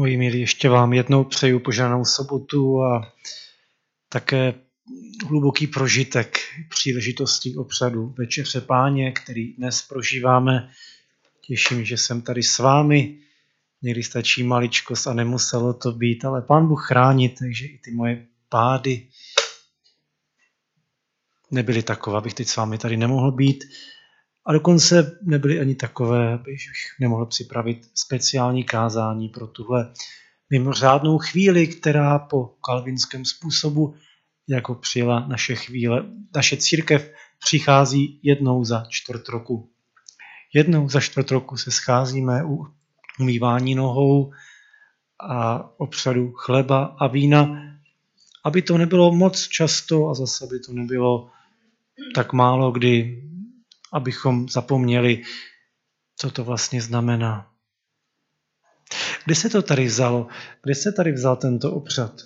Moji milí, ještě vám jednou přeju požehnanou sobotu a také hluboký prožitek příležitostí obřadu Večeře Páně, který dnes prožíváme. Těším, že jsem tady s vámi. Někdy stačí maličkost a nemuselo to být, ale Pán Bůh chrání, takže i ty moje pády nebyly takové, abych teď s vámi tady nemohl být. A dokonce nebyly ani takové, abych nemohl připravit speciální kázání pro tuhle mimořádnou chvíli, která po kalvinském způsobu, jako přijela naše chvíle, naše církev přichází jednou za čtvrt roku. Jednou za čtvrt roku se scházíme u umývání nohou a obřadu chleba a vína, aby to nebylo moc často a zase aby to nebylo tak málo kdy, abychom zapomněli, co to vlastně znamená. Kde se to tady vzalo? Kde se tady vzal tento obřad?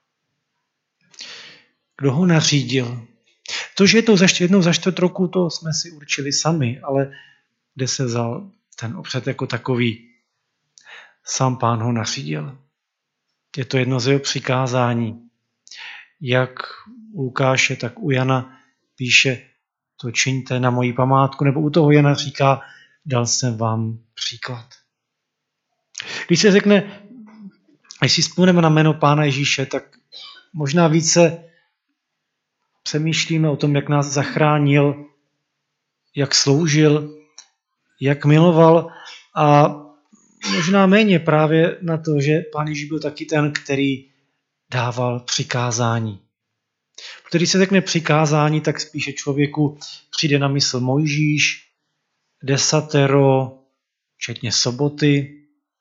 Kdo ho nařídil? To, že je to jednou za čtvrt roku, to jsme si určili sami, ale kde se vzal ten obřad jako takový? Sám Pán ho nařídil. Je to jedno z jeho přikázání. Jak u Lukáše, tak u Jana píše, to čiňte na moji památku, nebo u toho Jana říká, dal jsem vám příklad. Když se řekne, když si vzpomeneme na jméno Pána Ježíše, tak možná více přemýšlíme o tom, jak nás zachránil, jak sloužil, jak miloval a možná méně právě na to, že Pán Ježíš byl taky ten, který dával přikázání. Protože když se řekne přikázání, tak spíše člověku přijde na mysl Mojžíš, desatero, včetně soboty,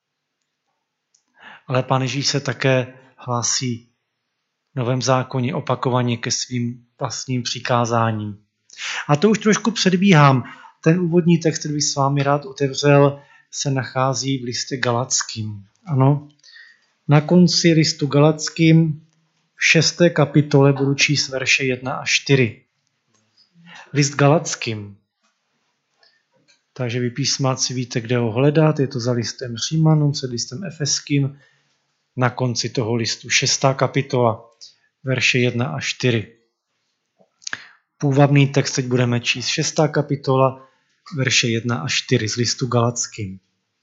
ale Pán Ježíš se také hlásí v Novém zákoně opakovaně ke svým vlastním přikázáním. A to už trošku předbíhám. Ten úvodní text, který bych s vámi rád otevřel, se nachází v listě Galatským. Ano, na konci listu Galatským v 6. kapitole budu číst verše 1 až 4. List Galatským. Takže vy písmáci víte, kde ho hledat. Je to za listem Římanům, před listem Efeským. Na konci toho listu 6. kapitola, verše 1 až 4. Půvabný text teď budeme číst 6. kapitola, verše 1 až 4 z listu Galatským.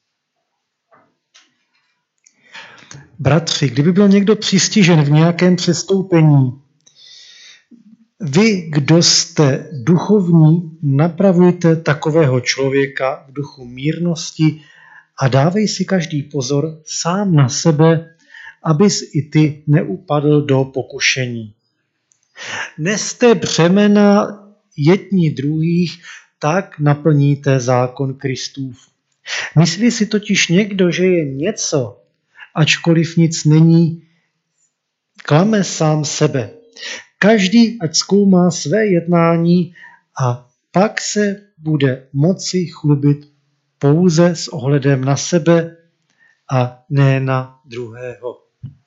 Bratři, kdyby byl někdo přistižen v nějakém přestoupení, vy, kdo jste duchovní, napravujte takového člověka v duchu mírnosti a dávej si každý pozor sám na sebe, abys i ty neupadl do pokušení. Neste břemena jedni druhých, tak naplníte zákon Kristův. Myslí si totiž někdo, že je něco, ačkoliv nic není, klame sám sebe. Každý ať zkoumá své jednání a pak se bude moci chlubit pouze s ohledem na sebe a ne na druhého.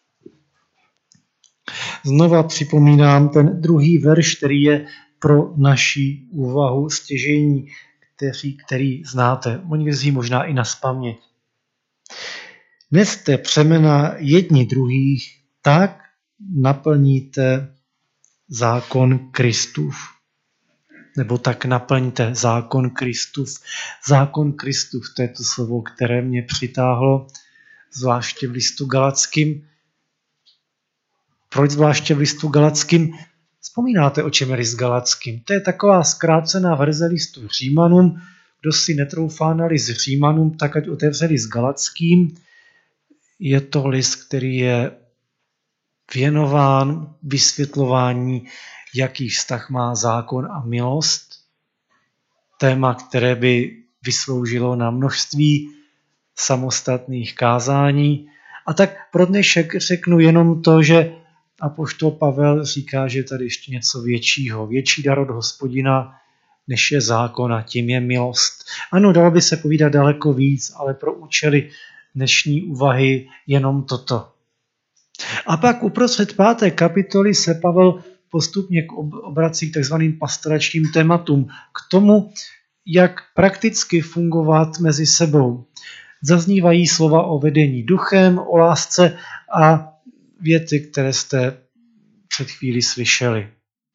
Znova připomínám ten druhý verš, který je pro naši úvahu stěžejní, který znáte. Někteří možná i nazpaměť. Neste břemena jedni druhých, tak naplníte zákon Kristův. Nebo tak naplňte zákon Kristův. Zákon Kristův, to je to slovo, které mě přitáhlo, zvláště v listu Galatským. Proč zvláště v listu Galatským? Vzpomínáte, o čem je list Galatským? To je taková zkrácená verze listu Římanům. Kdo si netroufá na list Římanům, tak ať otevře list Galatským. Je to list, který je věnován vysvětlování, jaký vztah má zákon a milost. Téma, které by vysloužilo na množství samostatných kázání. A tak pro dnešek řeknu jenom to, že apoštol Pavel říká, že tady ještě něco většího. Větší dar od Hospodina, než je zákon, a tím je milost. Ano, dalo by se povídat daleko víc, ale pro účely dnešní úvahy jenom toto. A pak uprostřed 5. kapitoly se Pavel postupně obrací k takzvaným pastoračním tématům, k tomu, jak prakticky fungovat mezi sebou. Zaznívají slova o vedení duchem, o lásce a věty, které jste před chvílí slyšeli.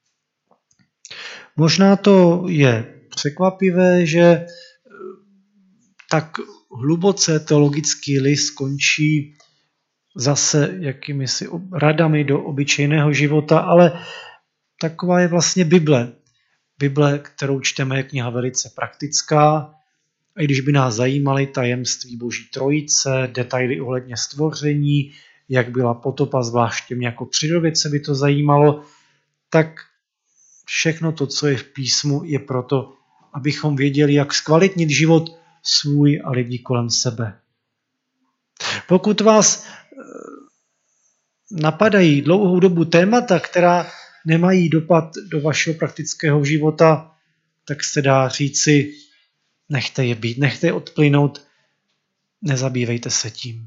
Možná to je překvapivé, že tak hluboce teologický list končí zase jakýmisi radami do obyčejného života, ale taková je vlastně Bible. Bible, kterou čteme, je kniha velice praktická. A když by nás zajímaly tajemství Boží trojice, detaily ohledně stvoření, jak byla potopa, zvláště mě jako přírodovědce by to zajímalo, tak všechno to, co je v písmu, je proto, abychom věděli, jak zkvalitnit život svůj a lidí kolem sebe. Pokud vás napadají dlouhou dobu témata, která nemají dopad do vašeho praktického života, tak se dá říci, nechte je být, nechte je odplynout, nezabývejte se tím.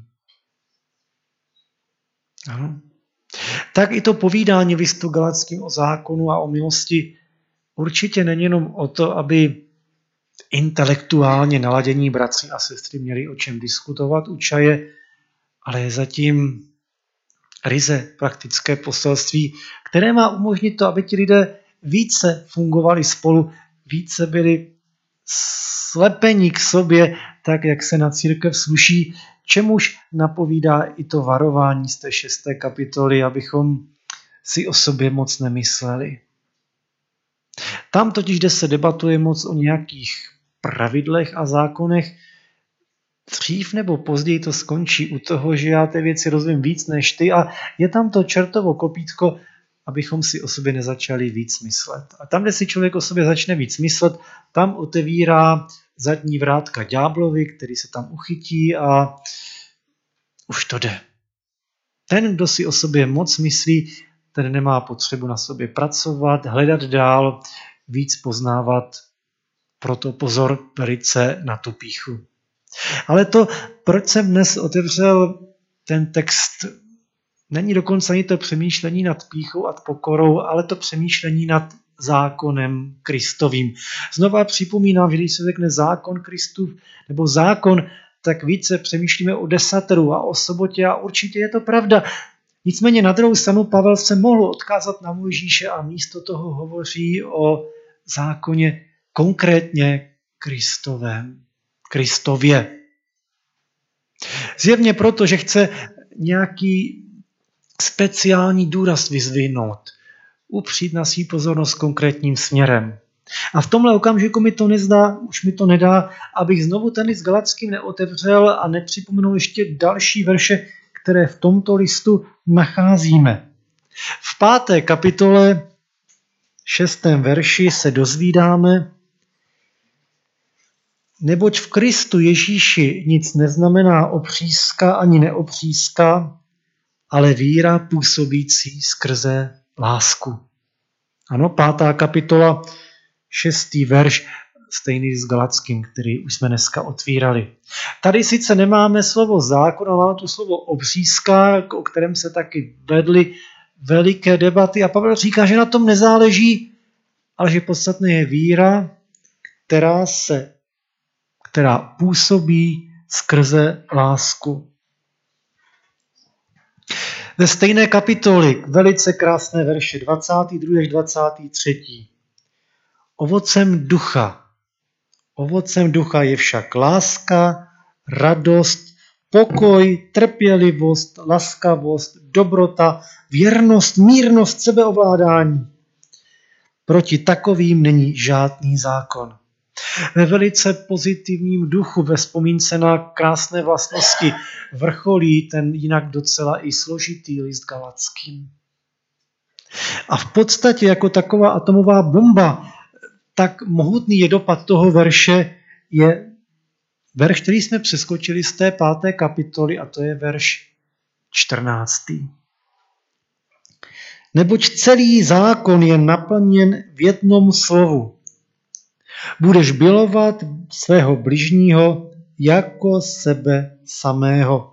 Ano. Tak i to povídání v listu Galackým o zákonu a o milosti určitě není jenom o to, aby intelektuálně naladění bratři a sestry měli o čem diskutovat u čaje, ale je zatím ryze praktické poselství, které má umožnit to, aby ti lidé více fungovali spolu, více byli slepení k sobě, tak jak se na církev sluší, čemuž napovídá i to varování z té 6. kapitoly, abychom si o sobě moc nemysleli. Tam totiž, kde se debatuje moc o nějakých pravidlech a zákonech, dřív nebo později to skončí u toho, že já té věci rozumím víc než ty a je tam to čertovo kopítko, abychom si o sobě nezačali víc myslet. A tam, kde si člověk o sobě začne víc myslet, tam otevírá zadní vrátka ďáblovi, který se tam uchytí a už to jde. Ten, kdo si o sobě moc myslí, ten nemá potřebu na sobě pracovat, hledat dál, víc poznávat, proto pozor velice na tu pýchu. Ale to, proč jsem dnes otevřel ten text, není dokonce ani to přemýšlení nad pýchou a pokorou, ale to přemýšlení nad zákonem Kristovým. Znova připomínám, že když se řekne zákon Kristův nebo zákon, tak více přemýšlíme o desateru a o sobotě a určitě je to pravda. Nicméně na druhou stranu Pavel se mohl odkázat na Mojžíše a místo toho hovoří o zákoně konkrétně Kristově. Zjevně proto, že chce nějaký speciální důraz vyzdvihnout, upřít na svou pozornost konkrétním směrem. A v tomhle okamžiku už mi to nedá, abych znovu ten list Galackým neotevřel a nepřipomenul ještě další verše, které v tomto listu nacházíme. V 5. kapitole 6. verši se dozvídáme, neboť v Kristu Ježíši nic neznamená opřízka ani neopřízka, ale víra působící skrze lásku. Ano, 5. kapitola, 6. verš, stejný s Galackým, který už jsme dneska otvírali. Tady sice nemáme slovo zákon, ale máme tu slovo opřízka, o kterém se taky vedly veliké debaty a Pavel říká, že na tom nezáleží, ale že podstatné je víra, která působí skrze lásku. Ve stejné kapitoli, velice krásné verše, 22. až 23. Ovocem ducha je však láska, radost, pokoj, trpělivost, laskavost, dobrota, věrnost, mírnost, sebeovládání. Proti takovým není žádný zákon. Ve velice pozitivním duchu, ve vzpomínce na krásné vlastnosti, vrcholí ten jinak docela i složitý list Galackým. A v podstatě jako taková atomová bomba, tak mohutný je dopad toho verše, je verš, který jsme přeskočili z té 5. kapitoly, a to je verš 14. Neboť celý zákon je naplněn v jednom slovu. Budeš milovat svého bližního jako sebe samého.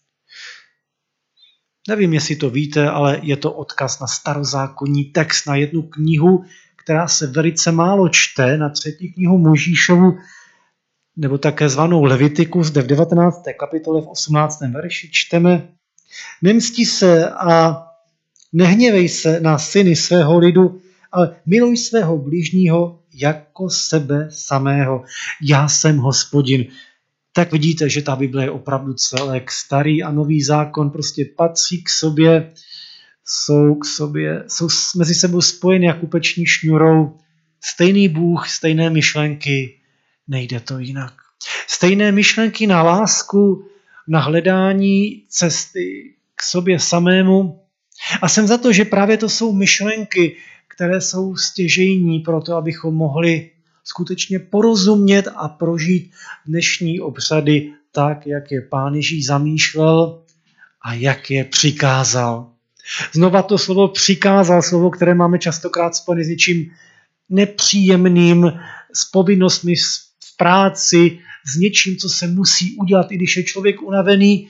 Nevím, jestli to víte, ale je to odkaz na starozákonní text, na jednu knihu, která se velice málo čte, na 3. knihu Mojžíšovu. nebo také zvanou Levitikus, zde v 19. kapitole v 18. verši čteme: Nemstí se a nehněvej se na syny svého lidu, ale miluj svého bližního jako sebe samého. Já jsem Hospodin. Tak vidíte, že ta Bible je opravdu celek. Starý a nový zákon prostě patří k sobě, jsou mezi sebou spojeny jako peční šňůrou. Stejný Bůh, stejné myšlenky, nejde to jinak. Stejné myšlenky na lásku, na hledání cesty k sobě samému. A jsem za to, že právě to jsou myšlenky, které jsou stěžejní pro to, abychom mohli skutečně porozumět a prožít dnešní obřady tak, jak je Pán Ježíš zamýšlel a jak je přikázal. Znova to slovo přikázal, slovo, které máme častokrát spojené s něčím nepříjemným, s povinnostmi v práci, s něčím, co se musí udělat, i když je člověk unavený.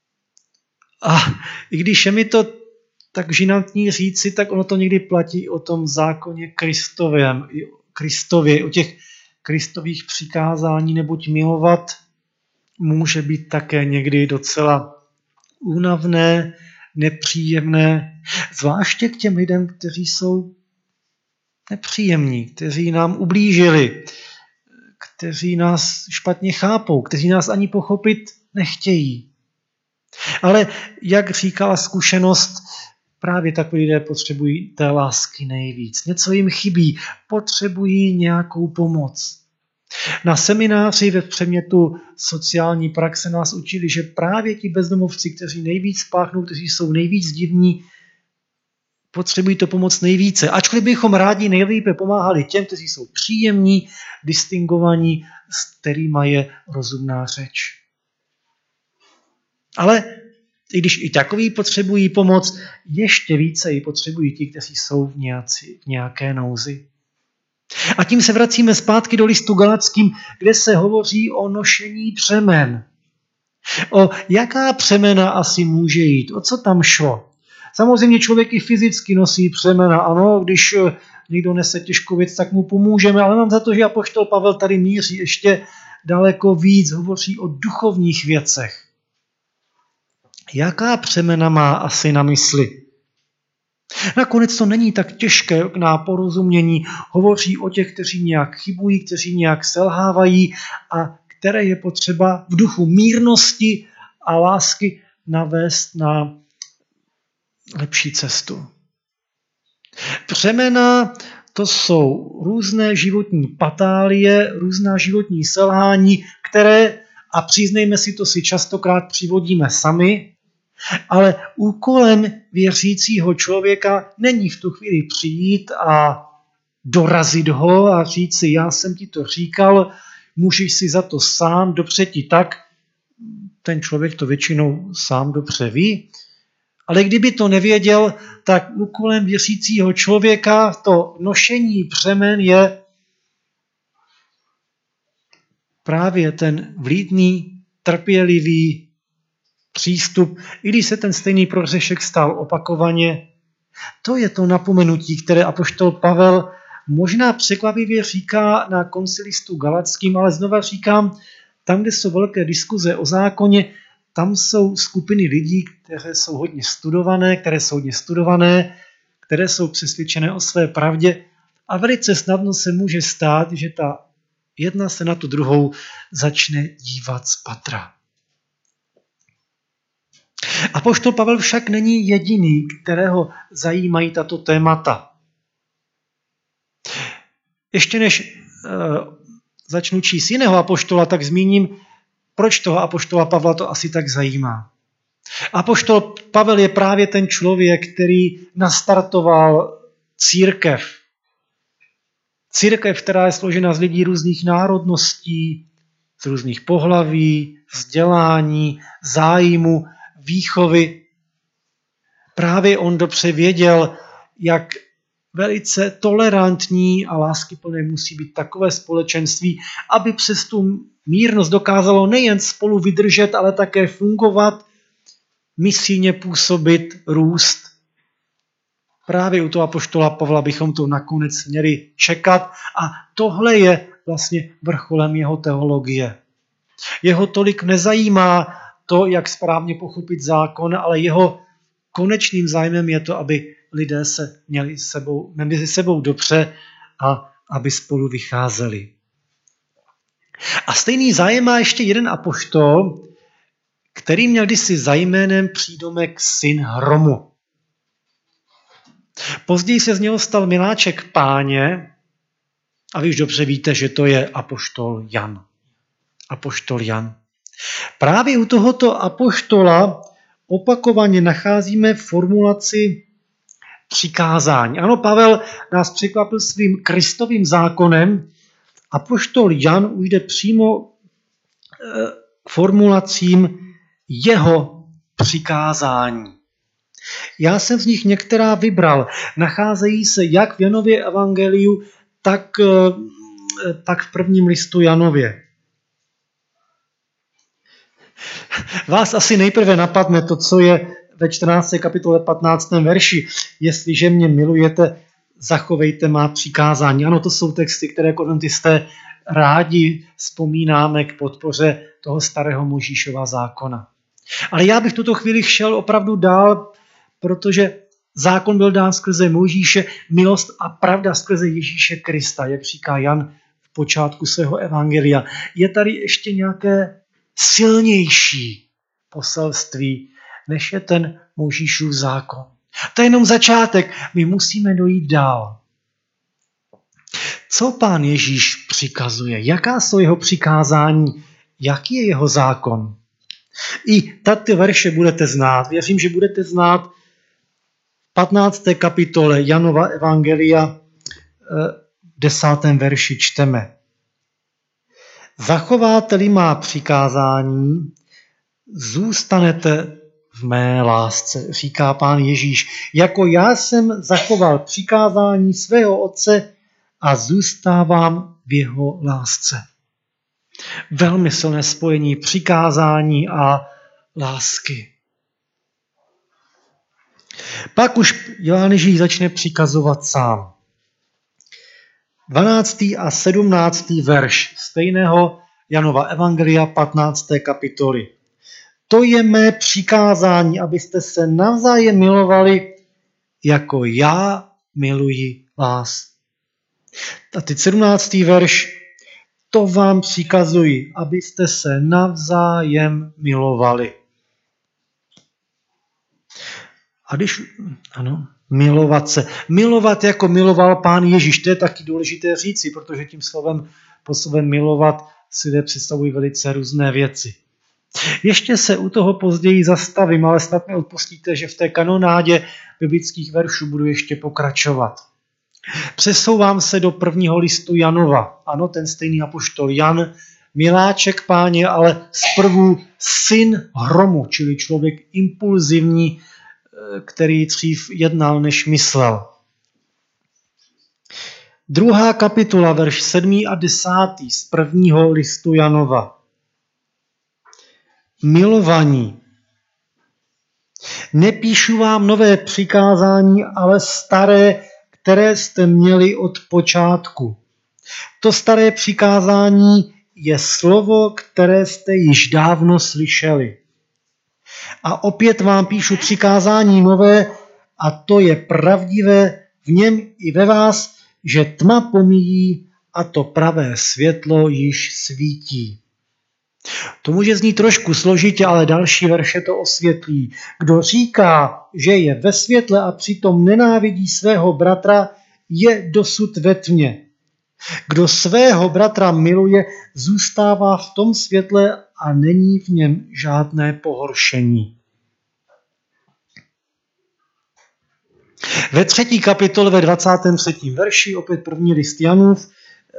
A i když je mi to tak žinantní říci, tak ono to někdy platí o tom zákoně Kristově, o těch Kristových přikázání, neboť milovat může být také někdy docela únavné, nepříjemné, zvláště k těm lidem, kteří jsou nepříjemní, kteří nám ublížili, kteří nás špatně chápou, kteří nás ani pochopit nechtějí. Ale jak říkala zkušenost, právě takoví lidé potřebují té lásky nejvíc. Něco jim chybí, potřebují nějakou pomoc. Na semináři ve předmětu sociální praxe nás učili, že právě ti bezdomovci, kteří nejvíc páchnou, kteří jsou nejvíc divní, potřebují to pomoc nejvíce. Ačkoliv bychom rádi nejlépe pomáhali těm, kteří jsou příjemní, distingovaní, s kterými je rozumná řeč. Ale i když i takoví potřebují pomoc, ještě více ji potřebují ti, kteří jsou v nějaké nouzi. A tím se vracíme zpátky do listu Galatským, kde se hovoří o nošení břemen. O jaká břemena asi může jít, o co tam šlo. Samozřejmě člověk i fyzicky nosí břemena, ano, když někdo nese těžkou věc, tak mu pomůžeme, ale mám za to, že apoštol Pavel tady míří ještě daleko víc, hovoří o duchovních věcech. Jaká břemena má asi na mysli? Nakonec to není tak těžké na porozumění. Hovoří o těch, kteří nějak chybují, kteří nějak selhávají a které je potřeba v duchu mírnosti a lásky navést na lepší cestu. Břemena to jsou různé životní patálie, různá životní selhání, které, a přiznejme si to, si častokrát přivodíme sami, ale úkolem věřícího člověka není v tu chvíli přijít a dorazit ho a říct si, já jsem ti to říkal, můžeš si za to sám, dobře ti tak. Ten člověk to většinou sám dobře ví. Ale kdyby to nevěděl, tak úkolem věřícího člověka to nošení břemen je právě ten vlídný, trpělivý přístup, i když se ten stejný prohřešek stal opakovaně. To je to napomenutí, které apoštol Pavel možná překvapivě říká na konci listu Galatským, ale znova říkám, tam, kde jsou velké diskuze o zákoně, tam jsou skupiny lidí, které jsou hodně studované, které jsou přesvědčené o své pravdě a velice snadno se může stát, že ta jedna se na tu druhou začne dívat z patra. Apoštol Pavel však není jediný, kterého zajímají tato témata. Ještě než začnu číst jiného apoštola, tak zmíním, proč toho apoštola Pavla to asi tak zajímá. Apoštol Pavel je právě ten člověk, který nastartoval církev. Církev, která je složena z lidí různých národností, z různých pohlaví, vzdělání, zájmu, výchovy. Právě on dobře věděl, jak velice tolerantní a láskyplné musí být takové společenství, aby přes tu mírnost dokázalo nejen spolu vydržet, ale také fungovat, misijně působit, růst. Právě u toho apoštola Pavla bychom to nakonec měli čekat a tohle je vlastně vrcholem jeho teologie. Jeho tolik nezajímá to, jak správně pochopit zákon, ale jeho konečným zájmem je to, aby lidé se měli mezi sebou dobře a aby spolu vycházeli. A stejný zájem má ještě jeden apoštol, který měl kdysi za jménem přídomek syn hromu. Později se z něho stal miláček Páně a vy už dobře víte, že to je apoštol Jan. Apoštol Jan. Právě u tohoto apoštola opakovaně nacházíme formulaci přikázání. Ano, Pavel nás překvapil svým Kristovým zákonem. Apoštol Jan už jde přímo k formulacím jeho přikázání. Já jsem z nich některá vybral. Nacházejí se jak v Janově evangeliu, tak v prvním listu Janově. Vás asi nejprve napadne to, co je ve 14. kapitole 15. verši. Jestliže mě milujete, zachovejte má přikázání. Ano, to jsou texty, které korintisté rádi vzpomínáme k podpoře toho starého Mojžíšova zákona. Ale já bych v tuto chvíli šel opravdu dál, protože zákon byl dán skrze Mojžíše, milost a pravda skrze Ježíše Krista, jak říká Jan v počátku svého evangelia. Je tady ještě nějaké silnější poselství, než je ten Mojžíšův zákon. To je jenom začátek, my musíme dojít dál. Co Pán Ježíš přikazuje? Jaká jsou jeho přikázání? Jaký je jeho zákon? I tato verše budete znát. Věřím, že budete znát v 15. kapitole Janova evangelia 10. verši čteme. Zachováte-li má přikázání, zůstanete v mé lásce, říká Pán Ježíš. Jako já jsem zachoval přikázání svého Otce a zůstávám v jeho lásce. Velmi silné spojení přikázání a lásky. Pak už Ján Ježíš začne přikazovat sám. 12. a 17. verš stejného Janova evangelia 15. kapitoly. To je mé přikázání, abyste se navzájem milovali, jako já miluji vás. A teď 17. verš. To vám přikazuji, abyste se navzájem milovali. A když, milovat se. Milovat, jako miloval Pán Ježíš, to je taky důležité říci, protože tím po slovem milovat si lidé představují velice různé věci. Ještě se u toho později zastavím, ale snad mi odpustíte, že v té kanonádě biblických veršů budu ještě pokračovat. Přesouvám se do prvního listu Janova. Ano, ten stejný apoštol Jan, miláček Páně, ale zprvu syn hromu, čili člověk impulzivní, který dřív jednal, než myslel. 2. kapitola, verš 7. a 10. z prvního listu Janova. Milovaní, nepíšu vám nové přikázání, ale staré, které jste měli od počátku. To staré přikázání je slovo, které jste již dávno slyšeli. A opět vám píšu přikázání nové, a to je pravdivé v něm i ve vás, že tma pomíjí a to pravé světlo již svítí. To může znít trošku složitě, ale další verše to osvětlí. Kdo říká, že je ve světle a přitom nenávidí svého bratra, je dosud ve tmě. Kdo svého bratra miluje, zůstává v tom světle a není v něm žádné pohoršení. Ve 3. kapitole ve 23. verši, opět první list Janův,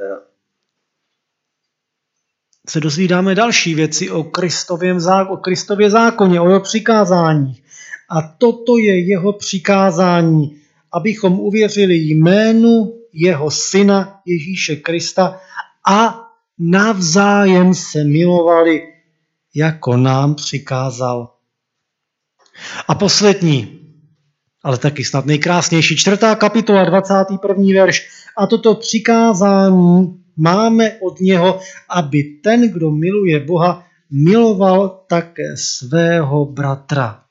se dozvídáme další věci o Kristově zákoně, o jeho přikázáních. A toto je jeho přikázání, abychom uvěřili jménu jeho syna Ježíše Krista a navzájem se milovali, jako nám přikázal. A poslední, ale taky snad nejkrásnější, 4. kapitola, 21. verš. A toto přikázání máme od něho, aby ten, kdo miluje Boha, miloval také svého bratra.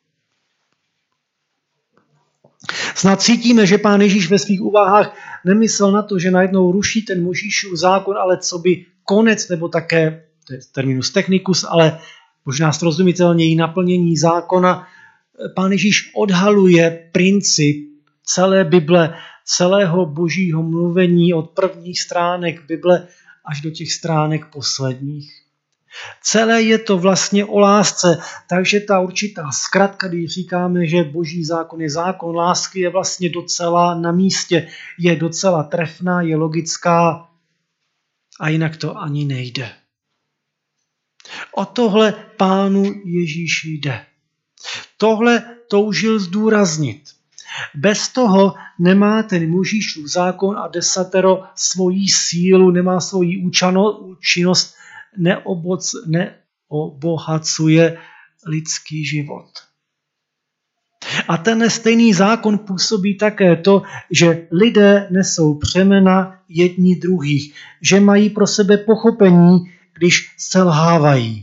Snad cítíme, že Pán Ježíš ve svých úvahách nemyslel na to, že najednou ruší ten Mojžíšův zákon, ale co by konec, nebo také, to je terminus technicus, ale možná srozumitelněji naplnění zákona. Pán Ježíš odhaluje princip celé Bible, celého božího mluvení od prvních stránek Bible až do těch stránek posledních. Celé je to vlastně o lásce, takže ta určitá zkratka, když říkáme, že boží zákon je zákon lásky, je vlastně docela na místě, je docela trefná, je logická a jinak to ani nejde. O tohle Pánu Ježíši jde. Tohle toužil zdůraznit. Bez toho nemá ten Mojžíšův zákon a desatero svoji sílu, nemá svoji účinnost, neobohacuje lidský život. A ten stejný zákon působí také to, že lidé nesou břemena jedni druhých, že mají pro sebe pochopení, když selhávají.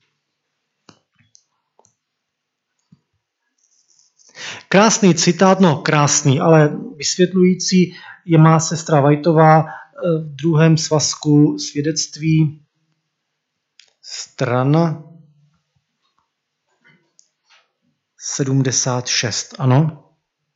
Krásný citát, krásný, ale vysvětlující je má sestra Whitová v 2. svazku svědectví, strana 76, ano.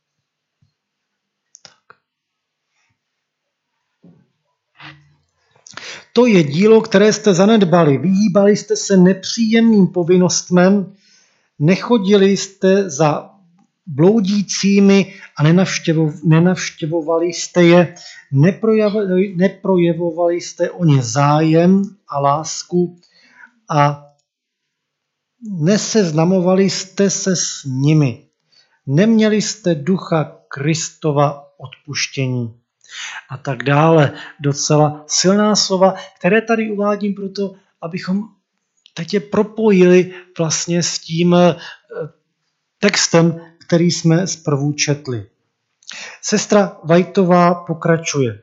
To je dílo, které jste zanedbali. Vyhýbali jste se nepříjemným povinnostem, nechodili jste za bloudícími a nenavštěvovali jste je, neprojevovali jste o ně zájem a lásku a neseznamovali jste se s nimi. Neměli jste ducha Kristova odpuštění. A tak dále. Docela silná slova, které tady uvádím proto, abychom teď je propojili vlastně s tím textem, který jsme zprvu četli. Sestra Whitová pokračuje.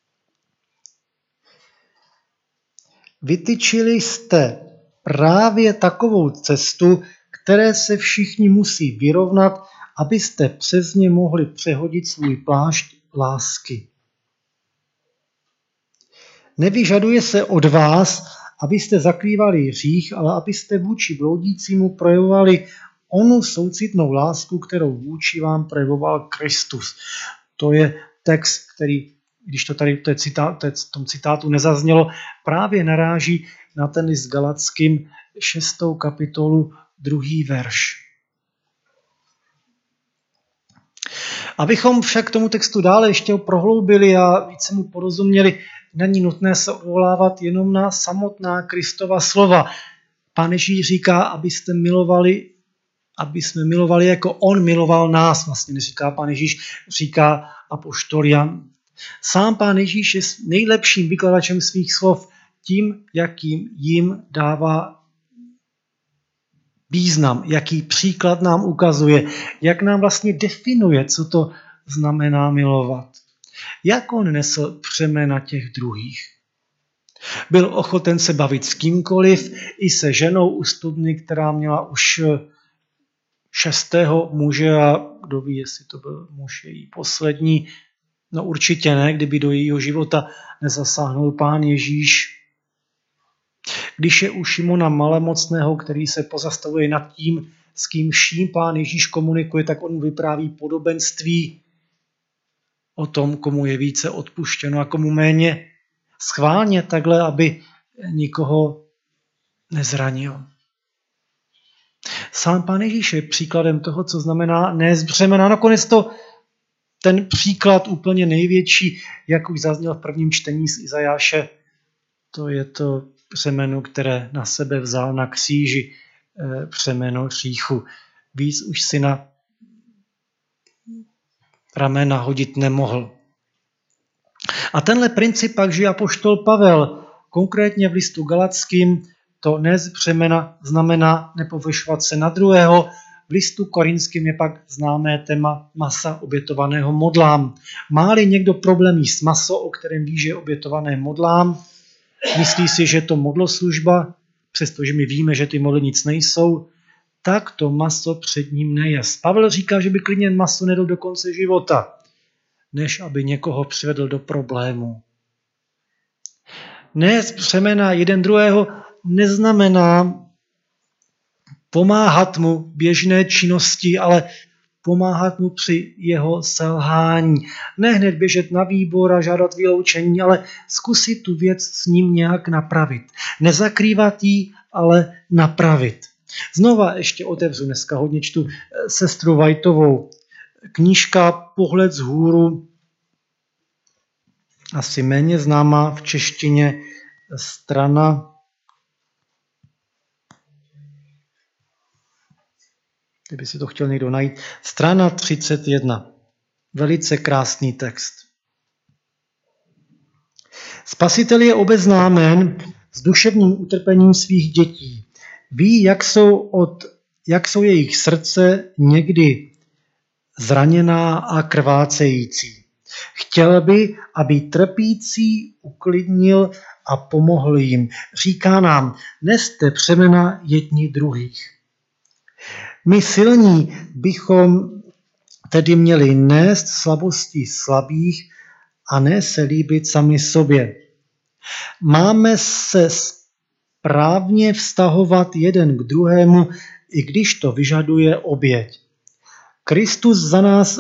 Vytyčili jste právě takovou cestu, které se všichni musí vyrovnat, abyste přes ně mohli přehodit svůj plášť lásky. Nevyžaduje se od vás, abyste zakrývali hřích, ale abyste vůči bloudícímu projevovali onu soucitnou lásku, kterou vůči vám projevoval Kristus. To je text, který, když to tady v tom citátu nezaznělo, právě naráží na ten list Galatským 6. kapitolu 2. verš. Abychom však tomu textu dále ještě prohloubili a více mu porozuměli, není nutné se odvolávat jenom na samotná Kristova slova. Pán Ježíš říká, aby jsme milovali, jako on miloval nás. Vlastně neříká Pán Ježíš, říká apoštol Jan. Sám Pán Ježíš je nejlepším vykladačem svých slov, tím, jakým jim dává význam, jaký příklad nám ukazuje, jak nám vlastně definuje, co to znamená milovat. Jak on nesl břemena těch druhých. Byl ochoten se bavit s kýmkoliv, i se ženou u studny, která měla už 6. muže a kdo ví, jestli to byl muž její poslední. No určitě ne, kdyby do jejího života nezasáhnul Pán Ježíš. Když je u Šimona Malemocného, který se pozastavuje nad tím, s kým vším Pán Ježíš komunikuje, tak on vypráví podobenství o tom, komu je více odpuštěno a komu méně. Schválně takhle, aby nikoho nezranil. Sám Pán Ježíš je příkladem toho, co znamená nést břemena. Nakonec to ten příklad úplně největší, jak už zazněl v prvním čtení z Izajáše, to je to břemeno, které na sebe vzal na kříži, břemeno hříchu. Víc už si na ramena hodit nemohl. A tenhle princip pak žije apoštol Pavel, konkrétně v listu Galatským, to nést břemena znamená nepovyšovat se na druhého, V listu Korinským je pak známé téma masa obětovaného modlám. Má-li někdo problém jíst maso, o kterém ví, že je obětované modlám, myslí si, že to modloslužba, přestože my víme, že ty modly nic nejsou, tak to maso před ním nejest. Pavel říká, že by klidně maso nedal do konce života, než aby někoho přivedl do problému. Nést břemena jeden druhého neznamená pomáhat mu běžné činnosti, ale pomáhat mu při jeho selhání. Ne hned běžet na výbor a žádat vyloučení, ale zkusit tu věc s ním nějak napravit. Nezakrývat ji, ale napravit. Znova ještě otevřu, dneska hodně čtu sestru Whiteovou. Knížka Pohled vzhůru, asi méně známá v češtině, strana kdyby si to chtěl někdo najít, strana 31. Velice krásný text. Spasitel je obeznámen s duševním utrpením svých dětí. Ví, jak jsou jejich srdce někdy zraněná a krvácející. Chtěl by, aby trpící uklidnil a pomohl jim. Říká nám, neste břemena jedni druhých. My silní bychom tedy měli nést slabosti slabých a ne se líbit sami sobě. Máme se správně vztahovat jeden k druhému, i když to vyžaduje oběť. Kristus za nás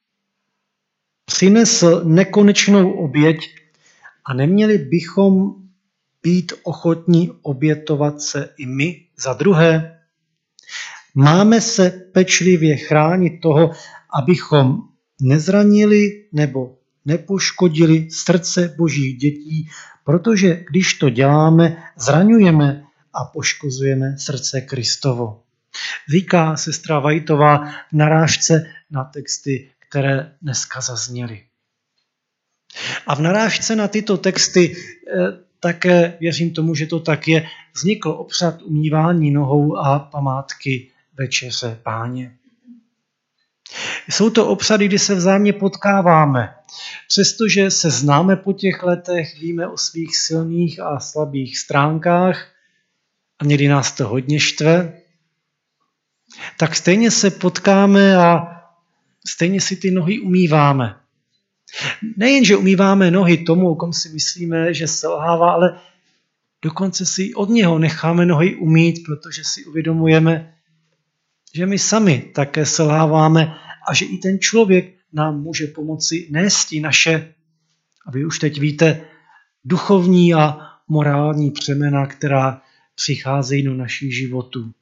přinesl nekonečnou oběť a neměli bychom být ochotní obětovat se i my za druhé. Máme se pečlivě chránit toho, abychom nezranili nebo nepoškodili srdce božích dětí, protože když to děláme, zraňujeme a poškozujeme srdce Kristovo. Říká sestra Whiteová v narážce na texty, které dneska zazněly. A v narážce na tyto texty také, věřím tomu, že to tak je, vznikl obřad umývání nohou a památky Večeře Páně. Jsou to obřady, kdy se vzájemně potkáváme. Přestože se známe po těch letech, víme o svých silných a slabých stránkách a někdy nás to hodně štve, tak stejně se potkáme a stejně si ty nohy umýváme. Nejen, že umýváme nohy tomu, o kom si myslíme, že selhává, ale dokonce si od něho necháme nohy umýt, protože si uvědomujeme, že my sami také selháváme a že i ten člověk nám může pomoci nést naše, a vy už teď víte, duchovní a morální břemena, která přicházejí do našich životů.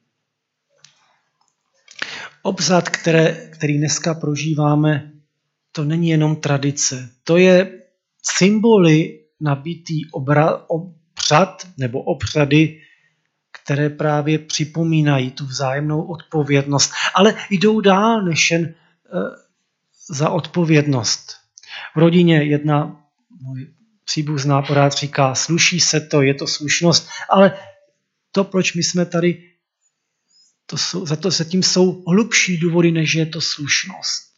Obřad, který dneska prožíváme, to není jenom tradice. To je symboly nabitý obřad nebo obřady, které právě připomínají tu vzájemnou odpovědnost, ale jdou dál než jen za odpovědnost. V rodině jedna můj příbuzná pořád říká, sluší se to, je to slušnost, ale to, proč my jsme tady, zatím jsou hlubší důvody, než je to slušnost.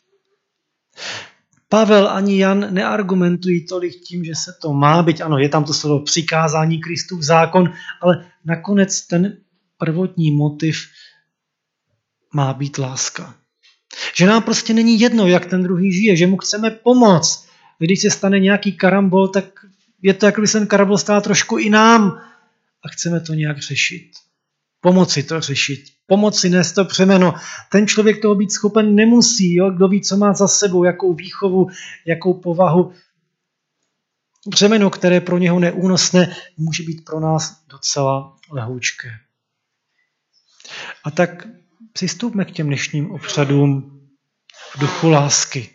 Pavel ani Jan neargumentují tolik tím, že se to má být. Ano, je tam to slovo přikázání, Kristův zákon, ale nakonec ten prvotní motiv má být láska. Že nám prostě není jedno, jak ten druhý žije, že mu chceme pomoct. Když se stane nějaký karambol, tak je to, jako by se ten karambol stál trošku i nám a chceme to nějak řešit. Pomoci to řešit. Pomoci nést to břemeno. Ten člověk toho být schopen nemusí. Jo? Kdo ví, co má za sebou, jakou výchovu, jakou povahu. Břemeno, které pro něho neúnosné, může být pro nás docela lehoučké. A tak přistupme k těm dnešním obřadům v duchu lásky.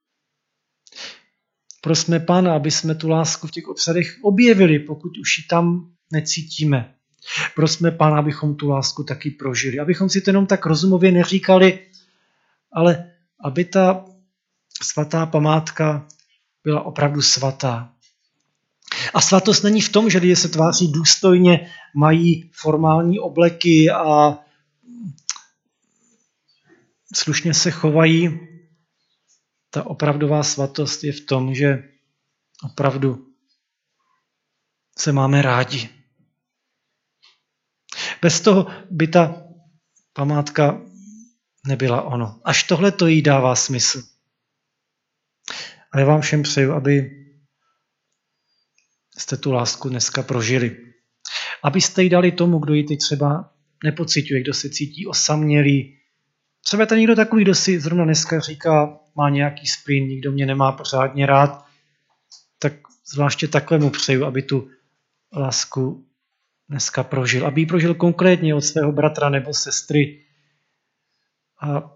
Prosme Pána, aby jsme tu lásku v těch obřadech objevili, pokud už ji tam necítíme. Prosme Pána, abychom tu lásku taky prožili. Abychom si to jenom tak rozumově neříkali, ale aby ta svatá památka byla opravdu svatá. A svatost není v tom, že lidé se tváří důstojně, mají formální obleky a slušně se chovají, ta opravdová svatost je v tom, že opravdu se máme rádi. Bez toho by ta památka nebyla ono. Až tohle to jí dává smysl. A já vám všem přeju, aby jste tu lásku dneska prožili. Abyste ji dali tomu, kdo ji teď třeba nepociťuje, kdo se cítí osamělý. Třeba je to někdo takový, kdo si zrovna dneska říká, má nějaký splín, nikdo mě nemá pořádně rád, tak zvláště takovému přeju, aby tu lásku dneska prožil. Aby ji prožil konkrétně od svého bratra nebo sestry. A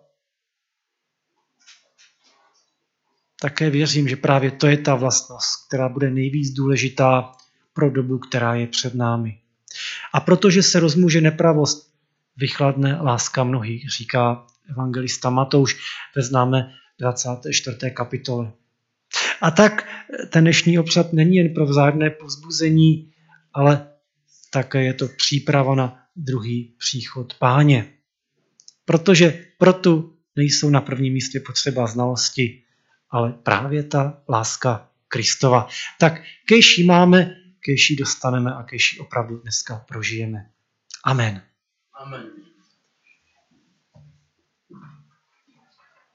také věřím, že právě to je ta vlastnost, která bude nejvíc důležitá pro dobu, která je před námi. A protože se rozmůže nepravost, vychladne láska mnohých, říká evangelista Matouš ve známé 24. kapitole. A tak ten dnešní obřad není jen pro vzájemné povzbuzení, ale také je to příprava na druhý příchod Páně. Protože proto nejsou na prvním místě potřeba znalosti, ale právě ta láska Kristova. Tak kéž ji máme, kéž ji dostaneme a kéž ji opravdu dneska prožijeme. Amen. Amen.